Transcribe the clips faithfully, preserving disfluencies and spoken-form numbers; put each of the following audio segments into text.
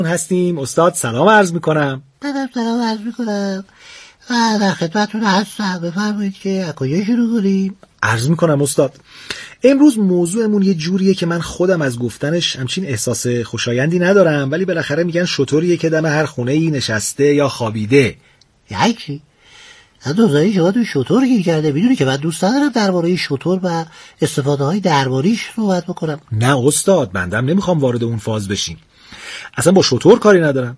هستیم. استاد سلام عرض میکنم. منم سلام عرض میکنم و در خدمتتون هستم. بفرمایید که از کجا شروع کنیم؟ عرض میکنم استاد، امروز موضوعمون یه جوریه که من خودم از گفتنش همچین احساس خوشایندی ندارم، ولی بالاخره میگن شطوریه که دم هر خونه ای نشسته یا خوابیده. یعنی چی؟ از دوزاری شما تو شطور گیر کرده. میدونی که من دوست ندارم درباره شطور و استفاده های درباریش صحبت بکنم. نه استاد، بندم نمیخوام وارد اون فاز بشیم، اصلا با شطور کاری ندارم.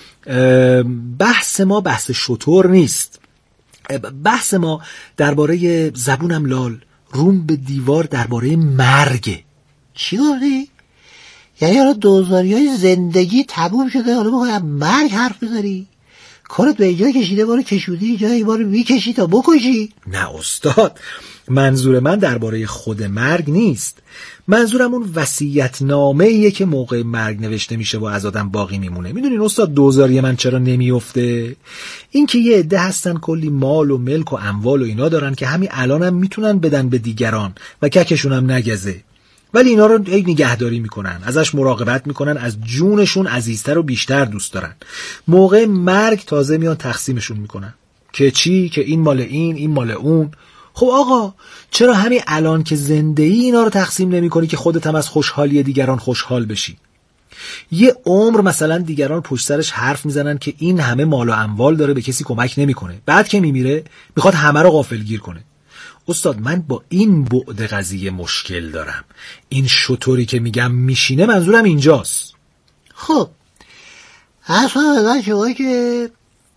بحث ما بحث شطور نیست، بحث ما درباره زبونم لال روم به دیوار درباره مرگ. چی گفتی؟ یعنی حالا دوزاری های زندگی تموم شده، حالا بخواه مرگ حرف بزنی؟ کارت به اینجا کشیده، بارو کشودی جایی بارو میکشی تا بکشی؟ نه استاد، منظور من درباره خود مرگ نیست، منظورم اون وصیت نامه‌ایه که موقع مرگ نوشته میشه و از آدم باقی میمونه. میدونین استاد دوزاری من چرا نمیفته؟ این که یه عده هستن کلی مال و ملک و اموال و اینا دارن که همین الانم میتونن بدن به دیگران و ککشون هم نگزه، ولی اینا رو هی نگهداری میکنن، ازش مراقبت میکنن، از جونشون عزیزتر و بیشتر دوست دارن. موقع مرگ تازه میان تقسیمشون میکنن که چی؟ که این مال این، این مال اون. خب آقا، چرا همین الان که زنده ای اینا رو تقسیم نمی کنی که خودت هم از خوشحالی دیگران خوشحال بشی؟ یه عمر مثلا دیگران پشت سرش حرف میزنن که این همه مال و اموال داره به کسی کمک نمیکنه، بعد که میمیره میخواد همه رو غافلگیر کنه. استاد من با این بعد قضیه مشکل دارم. این شطوری که میگم میشینه منظورم اینجاست. خب اصلا شما که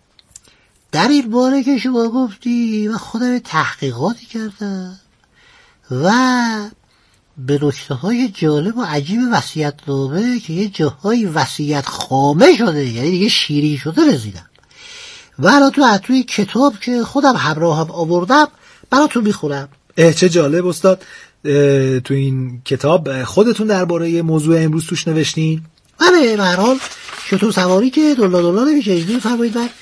در این باره که شما گفتی و خودم تحقیقاتی کردم و به نکته های جالب و عجیب وصیت‌نامه که یه جاهای وصیت خامه شده، یعنی دیگه شیرین شده، رسیدم. و الان تو توی کتاب که خودم همراهم آوردم براتون میخونم. اه چه جالب استاد، تو این کتاب خودتون درباره موضوع امروز توش نوشتین؟ بله، به هر حال شطور سواری که دلار دلار نمیشه. اجازه فرمایید من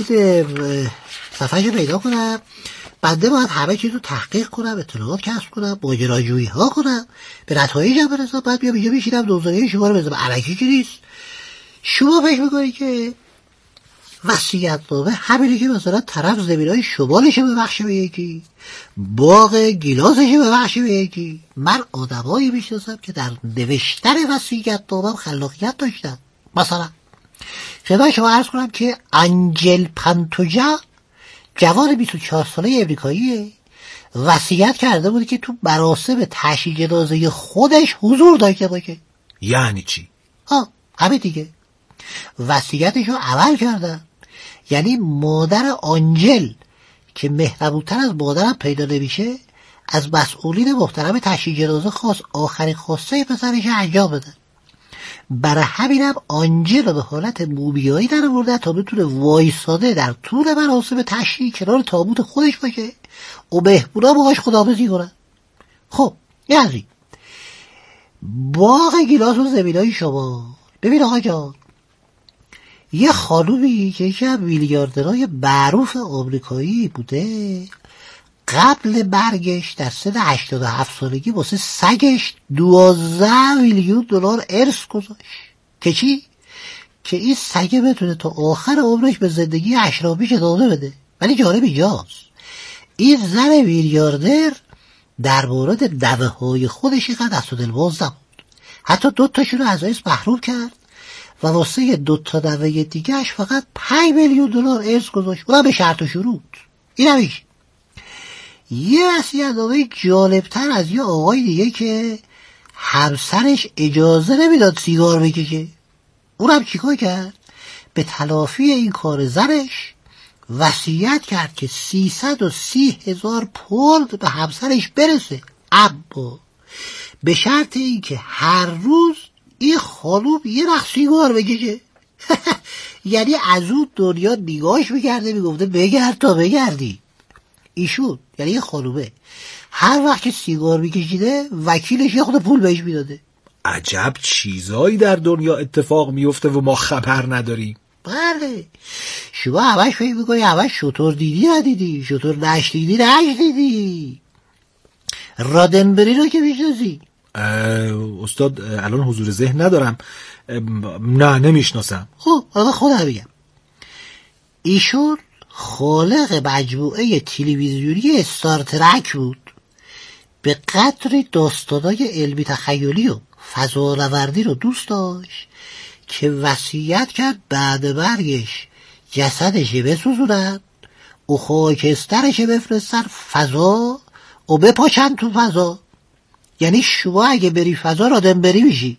صفحه‌شو پیدا کنم. بنده باید همه چیز رو تحقیق کنم، اطلاعات کسب کنم، ماجراجویی ها کنم، به نتایجم برسم، بعد بیام اینجا بشینم دوزاری شما رو بزنم. الکی که نیست. شما فکر میکنید که وصیت‌نامه همینه که مثلا طرف زمینای شمالشه ببخشه به یکی، باغ گیلاسشه ببخشه به یکی؟ من آدمایی میشناسم که در نوشتن وصیت‌نامه خلاقیت داشتن. مثلا خدمت شما عرض کنم که انجل پانتوجا، جوان بیست و چهار ساله امریکاییه، وصیت کرده بود که تو مراسم تشییع جنازه خودش حضور داشته باشه. یعنی چی؟ ها همه دیگه وصیتش رو عمل کردن. یعنی مادر آنجل که مهربونتر از مادرم پیدا نمیشه، از مسئولین محترم تشییع جنازه خواست آخرین خواسته پسرش انجام بدن. برای همینم آنجل رو به حالت مومیایی در آورده تا بتونه وایساده در طول مراسم تشییع کنار تابوت خودش باشه و مهمونا باهاش خداحافظی کنن. خب یعنی باغ گیلاس و زمینای شما. ببین آقا جان، یه خانومی که یکی از میلیاردرهای معروف آمریکایی بوده، قبل مرگش در سن هشتاد و هفت سالگی واسه سگش دوازده میلیون دلار ارث گذاشت. که چی؟ که این سگه بتونه تا آخر عمرش به زندگی اشرافیش ادامه بده. ولی جالب اینجاست، این زن میلیاردر در مورد دوه های خودش اینقدر دست و دلباز نبود، حتی دو تاشون رو از ارث محروم کرد و واسه دو تا دوه دیگهش فقط پنج میلیون دلار ارث گذاشت، اونم به شرط و شروط. این همیشه یه وصیت‌نامه جالبتر از یه آقای دیگه که همسرش اجازه نمیداد سیگار بکشه. اونم چیکار کرد؟ به تلافی این کار زنش وصیت کرد که سیصد و سی هزار پوند به همسرش برسه، اما به شرط این که هر روز این خانوم یه رخ سیگار بکشه. یعنی از اون دنیا نگاهش میکرده، میگفته بگرد تا بگردی. ایشون یعنی یه خانومه هر وقت که سیگار میکشیده وکیلش یه خود پول بهش میداده. عجب چیزایی در دنیا اتفاق میفته و ما خبر نداریم. بله، شما همش فکر میکنی همش شطور دیدی ندیدی، شطور نشنیدی نشنیدی. رادنبری رو که میشناسی؟ استاد الان حضور ذهن ندارم. نه نمیشناسم. خب حالا خودم بگم. ایشون خالق مجموعه تلویزیونی استار ترک بود. به قدری داستانای علمی تخیلی و فضانوردی رو دوست داشت که وصیت کرد بعد مرگش جسدش بسوزونن و خاکسترش بفرستن فضا و بپاشن تو فضا. یعنی شما اگه بری فضا رادن بری میشی.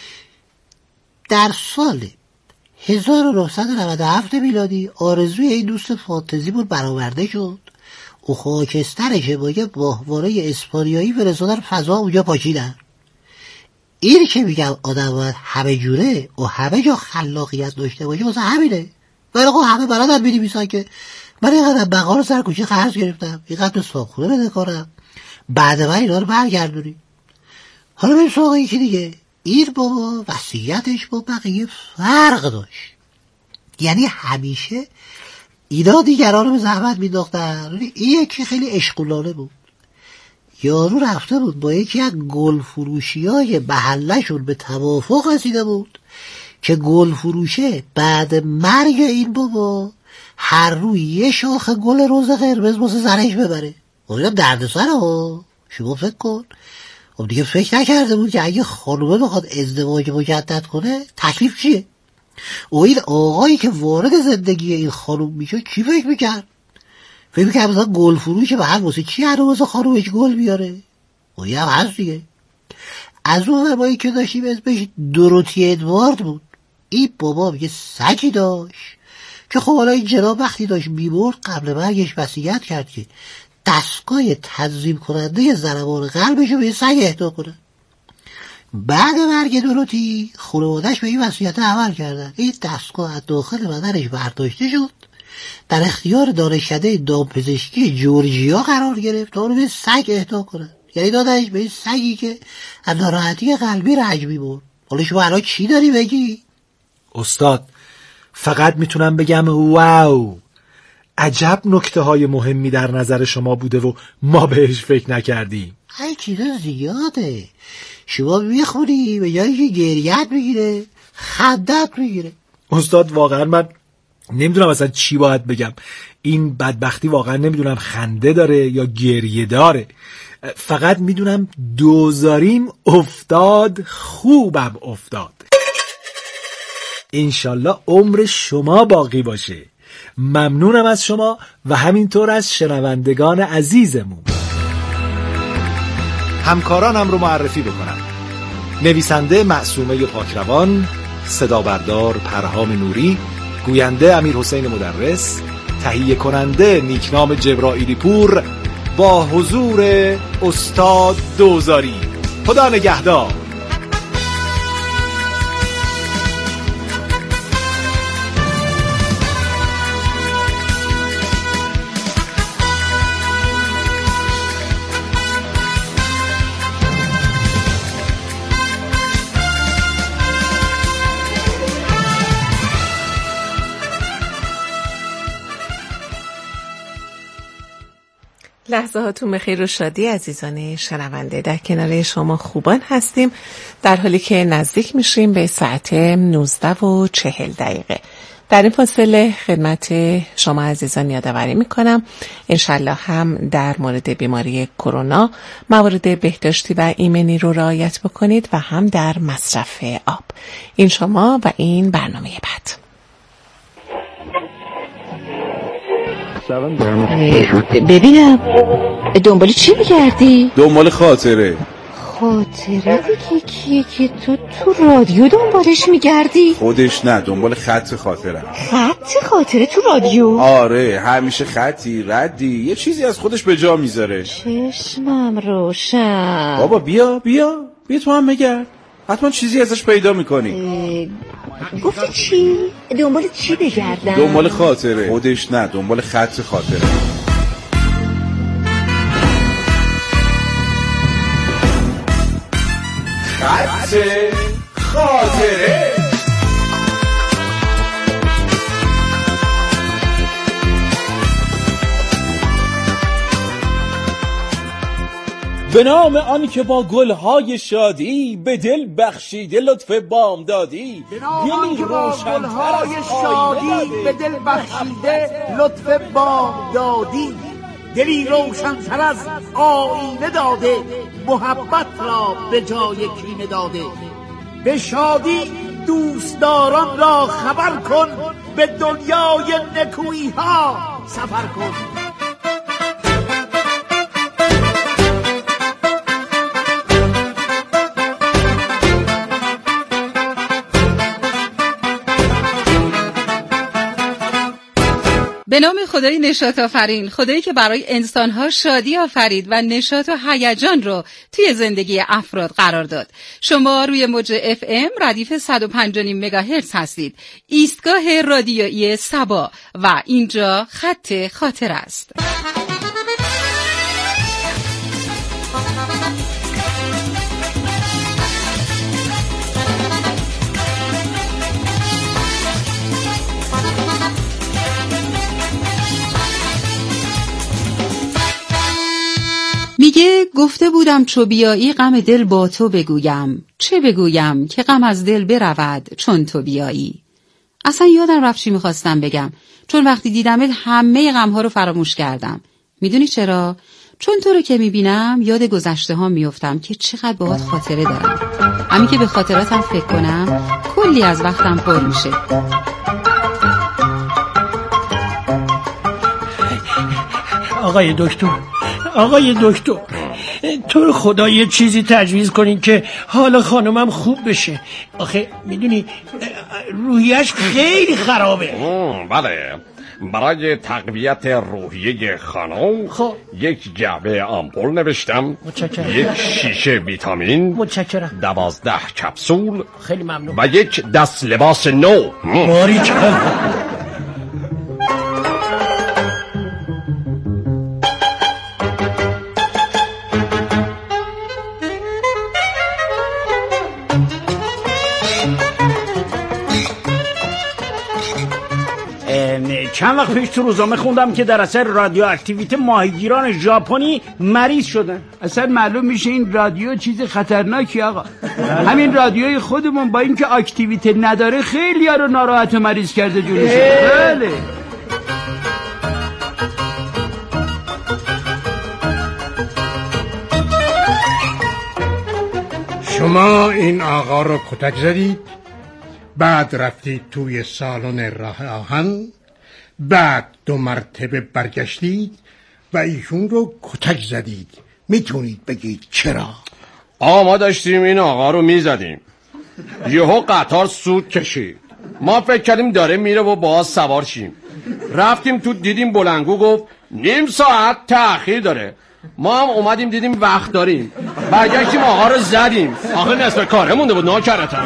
در سال هزار و نهصد و نود و هفت میلادی آرزوی این دوست فانتزی بود برآورده شد و خاکسترش با یه ماهواره اسپانیایی فرستادن فضا، اونجا پاشیدن. این که میگم آدم باید همه جوره و همه جا خلاقیت داشته باشه واسه همینه. ولی خب همه بلدن می‌نویسن که من اینقدر بقار سر کوچه قرض گرفتم، اینقدر ساخونه بده کارم، بعد من اینا رو برگردونی. حالا بریم سراغ یکی دیگه. این بابا وصیتش با بقیه فرق داشت. یعنی همیشه اینا دیگران رو به زحمت مینداختن. این یکی خیلی عشقولانه بود. یارو رفته بود با یکی از گل فروشی های محله‌شون به توافق رسیده بود که گل فروشه بعد مرگ این بابا هر روی یه شاخ گل رز قرمز واسه زنش ببره. اونم دردسر ها. شما فکر کن. خب دیگه فکر نکرده بود که اگه خانومه بخواد ازدواج مجدد کنه تکلیف چیه؟ و این آقایی که وارد زندگی این خانوم میشه چی فکر میکرد؟ فکر میکرد مثلا گل فروشه به هم واسه چی هر واسه خانومش گل بیاره؟ و یه هم هست دیگه. از اون فرمایی که داشتیم اسمش دوروتی ادوارد بود. این بابا یه سگی داشت که خب حالا این جناب وقتی داشت میبرد قبل مرگش وصیت کرد که دستگاه تنظیم کننده ضربان قلبش رو به سگ اهدا کنه. بعد مرگ دوروتی خانواده‌اش به این وصیت عمل کردن. این دستگاه از داخل بدنش برداشته شد، در اختیار دانشکده دامپزشکی جورجیا قرار گرفت تا رو به سگ اهدا کنه. یعنی دادنش به این سگی که از ناراحتی قلبی رنج می‌برد. حالا شما الان چی داری بگی؟ استاد فقط میتونم بگم واو، عجب نکته های مهمی در نظر شما بوده و ما بهش فکر نکردیم. ای چیزا زیاده. شما میخونی به جایی که گریت میگیره خندت میگیره. استاد واقعا من نمیدونم اصلا چی باید بگم. این بدبختی واقعا نمیدونم خنده داره یا گریه داره. فقط میدونم دوزاریم افتاد، خوبم افتاد. انشالله عمر شما باقی باشه. ممنونم از شما و همینطور از شنوندگان عزیزمون. همکارانم رو معرفی بکنم. نویسنده معصومه پاکروان، صدا بردار پرهام نوری، گوینده امیر حسین مدرس، تهیه کننده نیکنام جبرائیلی پور، با حضور استاد دوزاری. خدا نگهدار. لحظه هاتون بخیر و شادی عزیزان شنونده. در کنار شما خوبان هستیم در حالی که نزدیک میشیم به ساعت نوزده و چهل دقیقه. در این فاصله خدمت شما عزیزان یادآوری میکنم انشالله هم در مورد بیماری کرونا موارد بهداشتی و ایمنی رو رعایت بکنید و هم در مصرف آب. این شما و این برنامه بعد. ببینم دنبال چی می‌گردی؟ دنبال خاطره. خاطره دیگه کیه که تو تو رادیو دنبالش می‌گردی؟ خودش نه، دنبال خط خاطره. خط خاطره تو رادیو؟ آره، همیشه خطی ردی یه چیزی از خودش به جا میذاره. چشمم روشن. بابا بیا بیا بیا تو هم بگرد، حتما چیزی ازش پیدا میکنی. گفتی چی؟ دنبال چی بگردم؟ دنبال خاطره. خودش نه، دنبال خط خاطره. خط خاطره. به نام آنی که با گلهای شادی به دل بخشیده لطف بامدادی. به نام آنی که با گلهای شادی به دل بخشیده لطف بامدادی. دلی روشن‌تر از آینه داده، محبت را به جای کینه داده. به شادی دوستداران را خبر کن، به دنیای نکویی ها سفر کن. به نام خدای نشاط آفرین، خدایی که برای انسانها شادی آفرید و نشاط و هیجان رو توی زندگی افراد قرار داد. شما روی موج اف ام ردیف صد و پنج و نیم مگاهرتز هستید، ایستگاه رادیویی سبا، و اینجا خط خاطر است. میگه گفته بودم چو بیایی غم دل با تو بگویم، چه بگویم که غم از دل برود چون تو بیایی. اصلا یادم رفت چی میخواستم بگم، چون وقتی دیدمت همه غمها رو فراموش کردم. میدونی چرا؟ چون تو رو که میبینم یاد گذشته ها میفتم که چقدر باهات خاطره دارم. همین که به خاطراتم فکر کنم کلی از وقتم پر میشه. آقای دکتر، آقای دکتر، تو رو خدا یه چیزی تجویز کنین که حال خانمم خوب بشه. آخه میدونی روحیش خیلی خرابه. بله، برای تقویت روحیه خانم خب یک جعبه آمپول نوشتم. متشکرم. یک شیشه ویتامین. متشکرم. دوازده کپسول. خیلی ممنون. و یک دست لباس نو. باریکلا. چند وقت پیش تو روزنامه خوندم که در اثر رادیو اکتیویته ماهیگیران ژاپنی مریض شدن. اصلا معلوم میشه این رادیو چیز خطرناکی آقا. همین رادیوی خودمون با اینکه اکتیویته نداره خیلی ها رو ناراحت و مریض کرده جونش. بله. شما این آقا رو کتک زدید، بعد رفتید توی سالن راه آهن، بعد دو مرتبه برگشتید و ایشون رو کتک زدید. میتونید بگید چرا؟ آقا ما داشتیم این آقا رو میزدیم، یهو قطار سود کشید. ما فکر کردیم داره میره و باز سوار شیم. رفتیم تو دیدیم بلنگو گفت نیم ساعت تأخیر داره. ما هم اومدیم دیدیم وقت داریم، برگشتیم آقا رو زدیم. آخه نصف کاره مونده بود ناکرتم.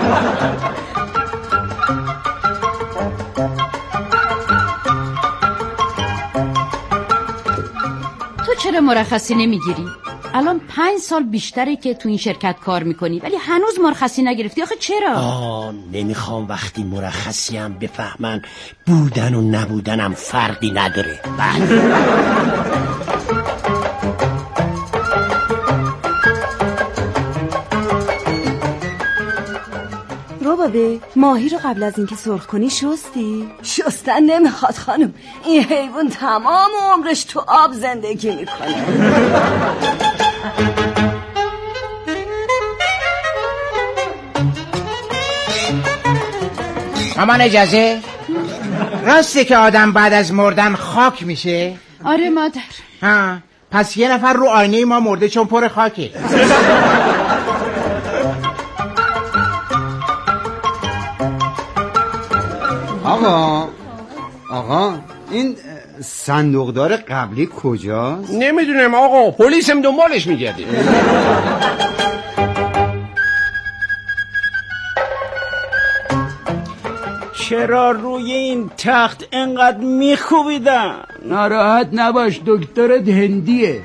تو چرا مرخصی نمیگیری؟ الان پنج سال بیشتره که تو این شرکت کار میکنی ولی هنوز مرخصی نگرفتی. آخه چرا؟ آه نمیخوام وقتی مرخصیم بفهمن بودن و نبودنم فرقی نداره. روبابه، ماهی رو قبل از اینکه سرخ کنی شستی؟ شستن نمیخواد خانم، این حیوان تمام عمرش تو آب زندگی میکنه. مامان اجازه؟ راسته که آدم بعد از مردن خاک میشه؟ آره مادر. ها، پس یه نفر رو آینه ما مرده چون پر خاکه. آقا آقا این صندوقدار قبلی کجاست؟ نمیدونم آقا، پلیسم دنبالش میگرده. چرا روی این تخت انقدر میخوبیدن؟ ناراحت نباش، دکترت هندیه.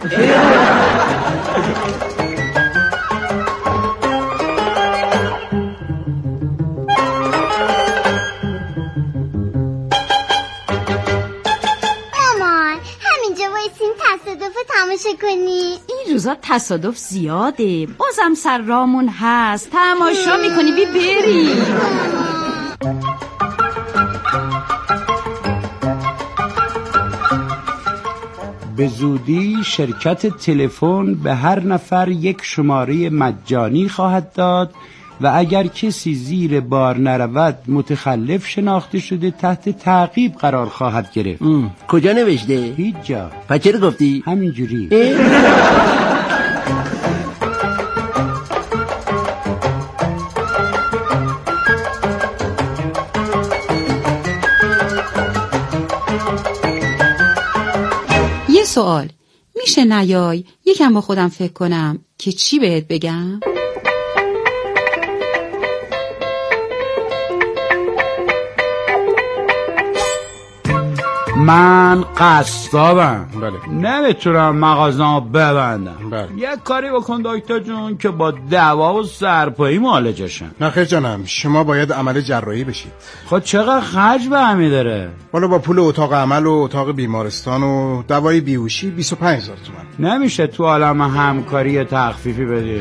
کنی؟ این روزا تصادف زیاده، بازم سر رامون هست، تماشا میکنی بی بری. به زودی شرکت تلفن به هر نفر یک شماره مجانی خواهد داد و اگر کسی زیر بار نرود متخلف شناخته شده تحت تعقیب قرار خواهد گرفت. کجا نوشته؟ هیچ جا. پس چرا گفتی؟ همینجوری. یه سوال، میشه نیای یکم با خودم فکر کنم که چی بهت بگم؟ من قصابم. بله. نمیتونم مغازه‌مو ببندم. بله. یه کاری بکن دکتر جون که با دوا و سرپایی معالجشم. نه خیر جانم، شما باید عمل جراحی بشید. خب چقدر خرج به همی داره؟ والا با پول اتاق عمل و اتاق بیمارستان و دوای بیهوشی بیست و پنج هزار تومان. نمیشه تو عالم همکاری تخفیفی بدی؟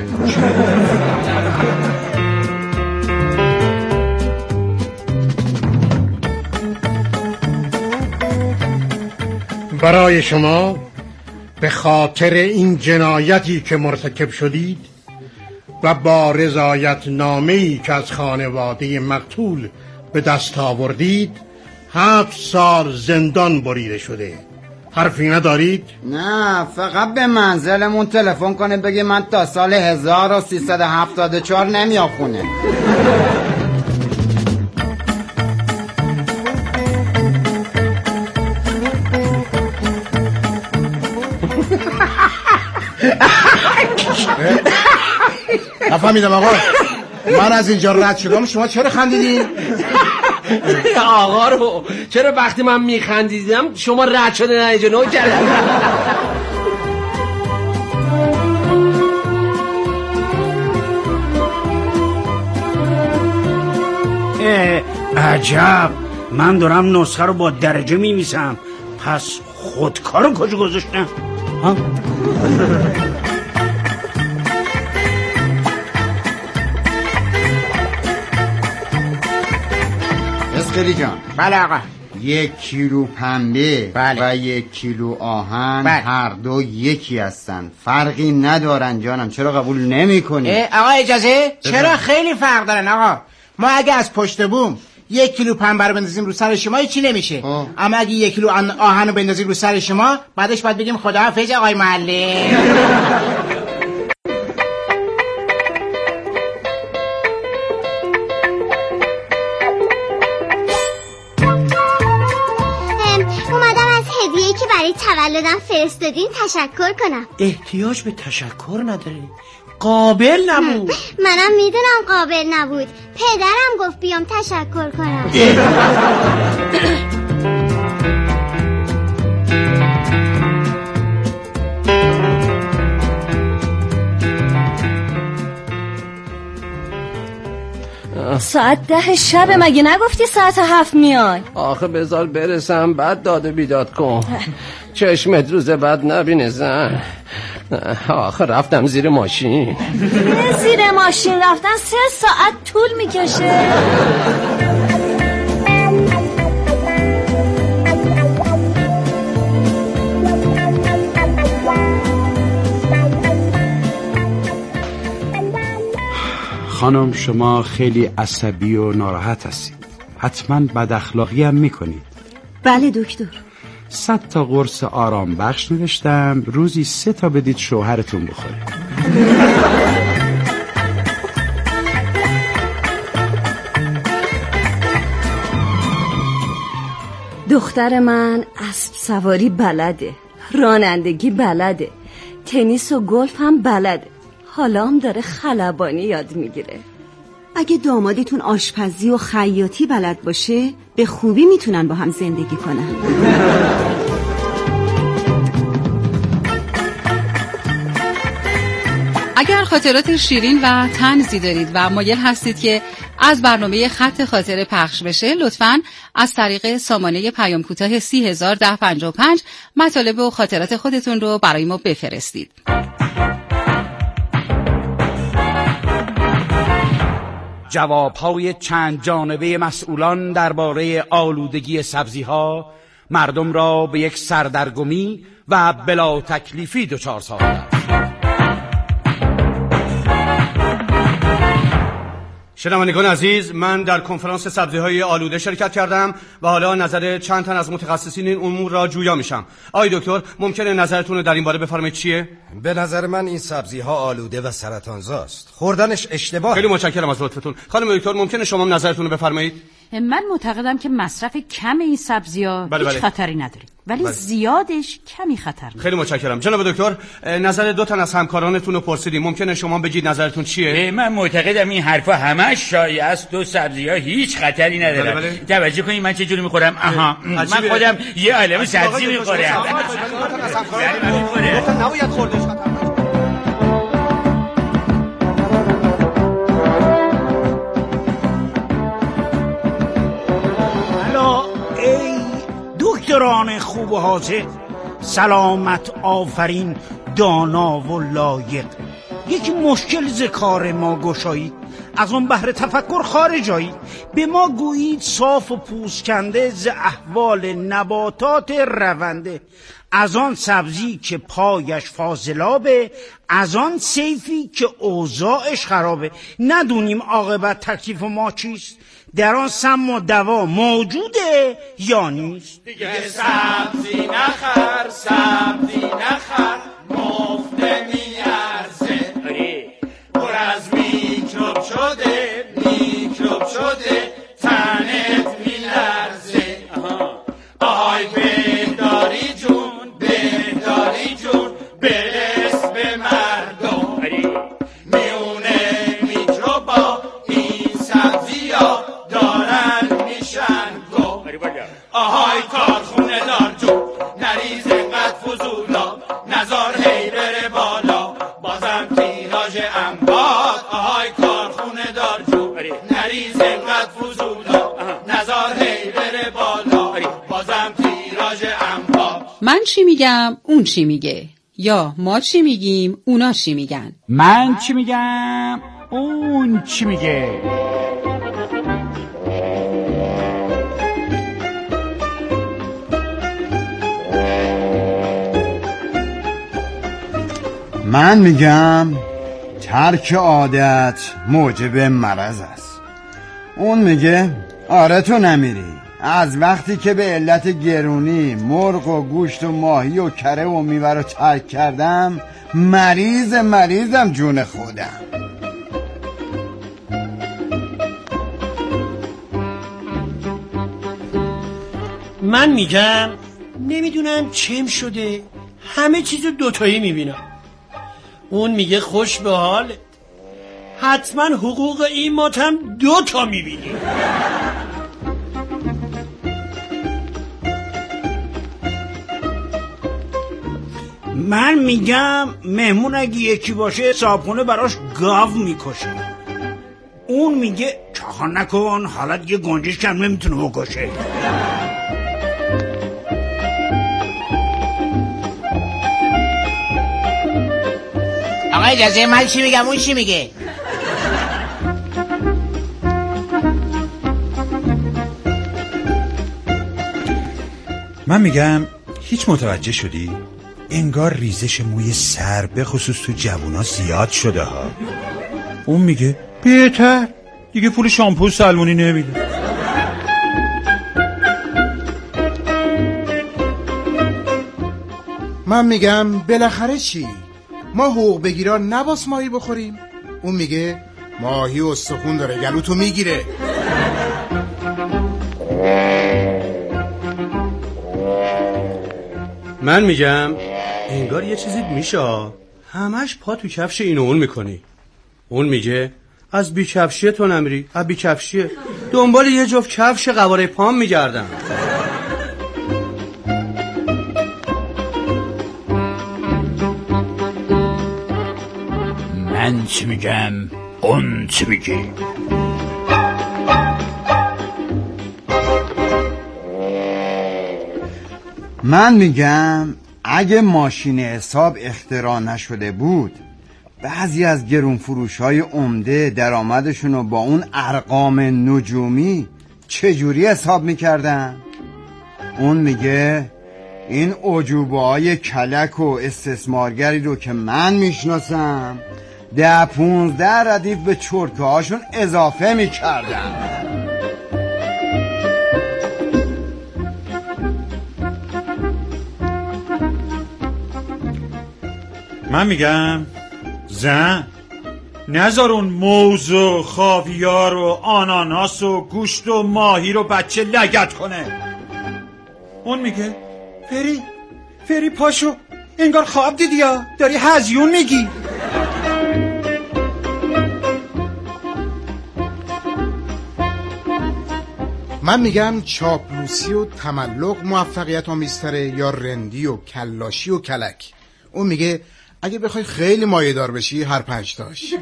برای شما به خاطر این جنایتی که مرتکب شدید و با رضایت نامه‌ای که از خانواده مقتول به دست آوردید هفت سال زندان بریده شده. حرفی ندارید؟ نه، فقط به منزلمون تلفن کنه بگه من تا سال هزار و سیصد و هفتاد و چهار نمیام خونه. نفهمیدم آقا، من از اینجا رد شدم شما چرا خندیدین؟ آقا رو چرا وقتی من میخندیدم شما رد شده نه اینجا نو کردم؟ عجب، من دارم نسخه رو با درجه میمیسم، پس خودکار رو کجا گذاشتم؟ ها؟ اسکری جان. بله آقا. یک کیلو پنبه بله. و یک کیلو آهن بله. هر دو یکی هستن، فرقی ندارن جانم، چرا قبول نمی کنی؟ آقا اجازه؟ چرا خیلی فرق دارن آقا. ما اگه از پشت بوم یک کیلو پنبه رو بندازیم رو سر شما چی نمیشه، آه. اما اگه یک کیلو آهن رو بندازیم رو سر شما بعدش باید بگیم خداحافظ آقای معلم. که برای تولدم فرستادین تشکر کنم. احتیاج به تشکر نداره، قابل نبود. منم میدونم قابل نبود، پدرم گفت بیام تشکر کنم. ساعت ده شب مگه نگفتی ساعت هفت میای؟ آخه بذار برسم بعد داد و بیداد کن. چشمت روز بعد نبینه زن. آخه رفتم زیر ماشین. زیر ماشین رفتن سه ساعت طول میکشه. خانم شما خیلی عصبی و ناراحت هستید، حتما بد اخلاقی هم میکنید. بله دکتر. صد تا قرص آرام بخش نوشتم، روزی سه تا بدید شوهرتون بخوره. دختر من اسب سواری بلده، رانندگی بلده، تنیس و گلف هم بلده، حالا هم داره خلبانی یاد میگیره. اگه دامادتون آشپزی و خیاطی بلد باشه به خوبی میتونن با هم زندگی کنن. اگر خاطرات شیرین و طنزی دارید و مایل هستید که از برنامه خط خاطره پخش بشه، لطفاً از طریق سامانه پیام کوتاه سی هزار ده پنجاه و پنج مطالب و خاطرات خودتون رو برای ما بفرستید. جوابهای چند جانبه مسئولان درباره آلودگی سبزی‌ها مردم را به یک سردرگمی و بلا تکلیفی دچار ساخته است. شنوندگان عزیز، من در کنفرانس سبزی‌های آلوده شرکت کردم و حالا نظر چند تن از متخصصین این امور را جویا میشم. آقای دکتر، ممکنه نظرتون رو در این باره بفرمایید چیه؟ به نظر من این سبزی‌ها آلوده و سرطانزاست. خوردنش اشتباه. خیلی متشکرم از لطفتون. خانم دکتر، ممکنه شما نظرتون رو بفرمایید؟ من معتقدم که مصرف کم این سبزی‌ها بله هیچ بله. خطری نداره، ولی بله. زیادش کمی خطر نداره. خیلی متشکرم. جناب دکتر، نظر دو تن از همکارانتون رو پرسیدیم. ممکنه شما بگید نظرتون چیه؟ من معتقدم این حرفا همش شایعه است. دو سبزی‌ها هیچ خطری ندارن. بله بله. توجه کنید من چه جوری می‌خورم. آها، من خودم یه عالمه سبزی می‌خورم. نباید خوردش خطر. دکتران خوب و حاضر، سلامت آفرین، دانا و لایق، یک مشکل ز کار ما گشایید، از آن بحر تفکر خارجایی، به ما گویید صاف و پوسکنده ز احوال نباتات رونده، از آن سبزی که پایش فاضلابه، از آن سیفی که اوضاعش خرابه. ندونیم عاقبت تکلیف ما چیست؟ در آن سم و دوا موجوده یا نیست؟ دیگه سبزی نخر، سبزی نخر، مفته میارزه، پر از میکروب شده، میکروب شده، تنت میلرزه. آهای بهداری جون، بهداری جون، برس به مردم، میونه میکروبا این سبزی ها دارن میشن گو. آهای کارخونه دار جون، نریز انقدر فضولا، نزار هی بره بالا، بازم تیراژ انباد. آهای کارخونه دار جون، نریز انقدر فضولا، نزار هی بره بالا، بازم تیراژ انباد. من چی میگم اون چی میگه، یا ما چی میگیم اونا چی میگن. من چی میگم اون چی میگه. من میگم ترک عادت موجب مرض است. اون میگه آره تو نمیری، از وقتی که به علت گرونی مرغ و گوشت و ماهی و کره و میوه رو ترک کردم، مریض مریضم جون خودم. من میگم نمیدونم چم شده همه چیزو دوتایی میبینم. اون میگه خوش به حالت، حتما حقوق این ماتم دوتا میبینی. من میگم مهمون اگه یکی باشه صابخونه براش گاو میکشه. اون میگه چاخا نکن، حالا دیگه گنجش کم نمیتونه بکشه. آقا اجازه من چی میگم اون چی میگه؟ من میگم هیچ متوجه شدی؟ انگار ریزش موی سر به خصوص تو جوونا زیاد شده ها. اون میگه بهتر دیگه پول شامپو سلمونی نمیده. من میگم بالاخره چی؟ ما حقوق بگیران نباس ماهی بخوریم؟ اون میگه ماهی و استخون داره گلو تو میگیره. من میگم انگار یه چیزی میشه، همش پا تو کفش این و اون میکنی. اون میگه از بی کفشیه تو نمیری، از بی کفشیه دنبال یه جفت کفش قواره پام میگردم. من چی میگم اون چی میگه. من میگم اگه ماشین حساب اختراع نشده بود، بعضی از گرون فروش های عمده درآمدشون رو با اون ارقام نجومی چجوری حساب میکردن؟ اون میگه این عجوبه های کلک و استثمارگری رو که من میشناسم ده پونزده ردیف به چرکه هاشون اضافه میکردن. من میگم زن نذار اون موز و خاویار و آناناس و گوشت و ماهی رو بچه لگد کنه. اون میگه فری فری پاشو، انگار خواب دیدی یا داری هزیون میگی. من میگم چاپلوسی و تملق موفقیت آمیزتره یا رندی و کلاشی و کلک. اون میگه اگه بخوای خیلی مایه دار بشی هر پنج تاش.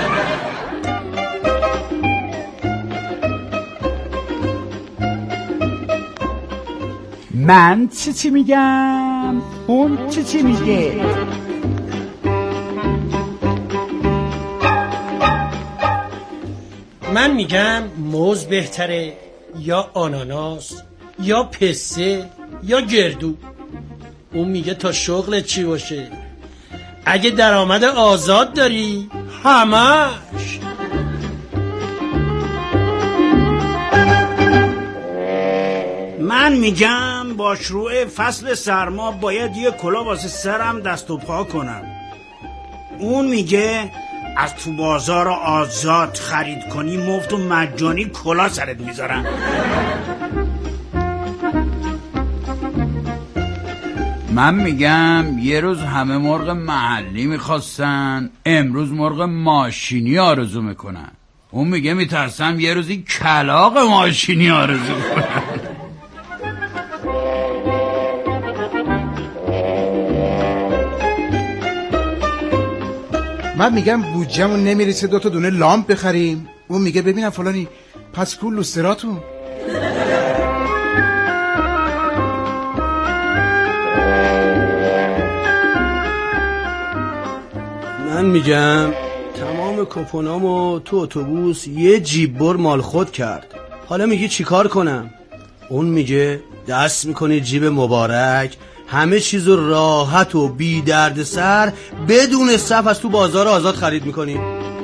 من چی چی میگم؟ اون چی چی میگه؟ من میگم موز بهتره یا آناناس یا پسته یا گردو. اون میگه تا شغلت چی باشه، اگه درآمد آزاد داری همش. من میگم با شروع فصل سرما باید یه کلاه واسه سرم دست و پا کنم. اون میگه از تو بازار آزاد خرید کنی مفت و مجانی کلاه سرت میذارن. من میگم یه روز همه مرغ محلی میخواستن، امروز مرغ ماشینی آرزو میکنن. اون میگه میترسم یه روزی کلاغ ماشینی آرزو کنن. من میگم بودجه‌مون نمیرسه دو تا دونه لامپ بخریم. اون میگه ببینم فلانی پس کول لوستراتون. من میگم تمام کوپنامو تو اتوبوس یه جیب بر مال خود کرد. حالا میگه چیکار کنم؟ اون میگه دست میکنی جیب مبارک، همه چیزو راحت و بی درد سر بدون صف از تو بازار آزاد خرید میکنی.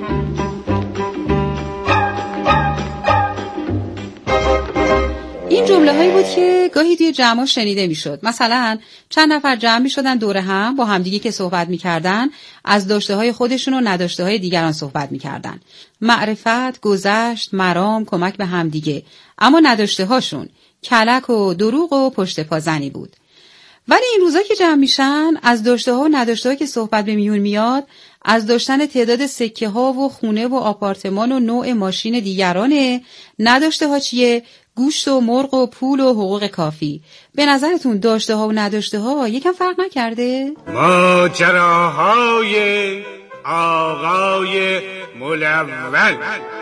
این جمله هایی بود که گاهی توی جمع شنیده میشد. مثلا چند نفر جمع میشدن دور هم با همدیگه که صحبت میکردن از داشته های خودشون و نداشته های دیگران صحبت میکردن. معرفت، گذشت، مرام، کمک به همدیگه. اما نداشته هاشون کلک و دروغ و پشت پا زنی بود. ولی این روزا که جمع میشن از داشته ها و نداشته ها که صحبت به میون میاد از داشتن تعداد سکه ها و خونه و آپارتمان و نوع ماشین دیگرانه. نداشته ها چیه؟ گوشت و مرغ و پول و حقوق کافی. به نظرتون داشته ها و نداشته ها یکم فرق نکرده؟ ماجراهای آقای ملول.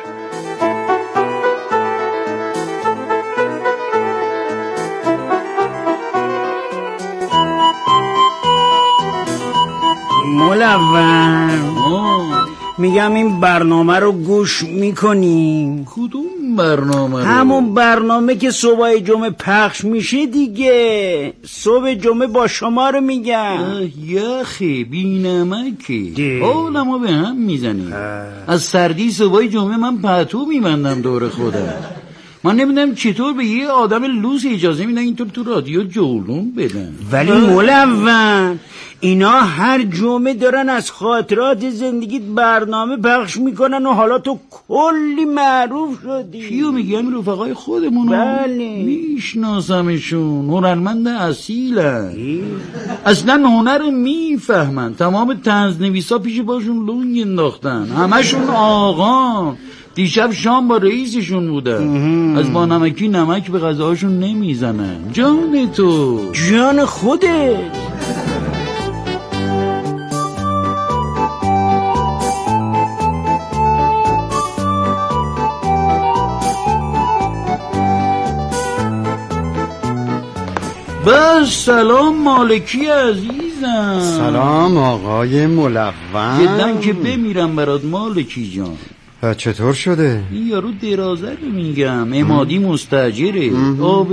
ملون میگم این برنامه رو گوش میکنیم. کدوم برنامه رو؟ همون برنامه که صبح جمعه پخش میشه دیگه. صبح جمعه با شما رو میگم. یخی بی نمکی حالمو به هم میزنی. از سردی صبح جمعه من پتو میبندم دور خودم. من نمیدونم چطور به یه آدم لوس اجازه میدن اینطور تو رادیو جولون بدن. ولی ملون اینا هر جمعه دارن از خاطرات زندگیت برنامه پخش میکنن و حالا تو کلی معروف شدی. کیو میگم؟ رفقای خودمونو. بله میشناسمشون، هنرمند اصیلن، اصلا هنر میفهمن. تمام طنزنویسا پیش باشون لنگ انداختن، همشون آقا. دیشب شام با رئیسشون بودن. از با نمکی نمک به غذاهاشون نمیزنن. جان تو جان خودت. بس سلام مالکی عزیز. عزیزم. سلام آقای ملون. جدن که بمیرم برات مالکی جان. چطور شده؟ این یارو درازه رو میگم، امادی مستاجره. آب